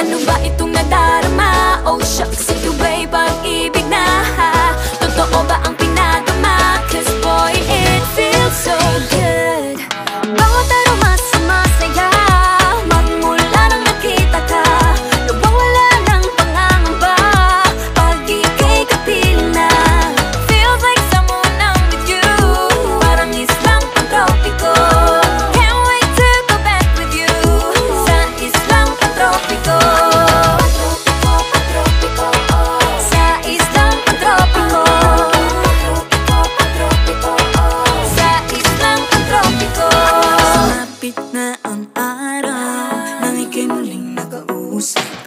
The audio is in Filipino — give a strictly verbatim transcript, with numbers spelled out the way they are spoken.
Ano ba itong nadarama? Oh shucks, ito ba'y pag-ibig na? Totoo ba ang pinadama? Cause boy, it feels so good. Bawat aroma sumasaya, magmula nang nakita ka. Nawawala ng pangangamba pag ika'y kapiling na. Feels like someone I'm with you, parang islang pantropiko. Can't wait to go back with you sa islang pantropiko. Sa islang pantropiko. Sa islang pantropiko. Sumapit na ang araw nang ika'y muling nakausap.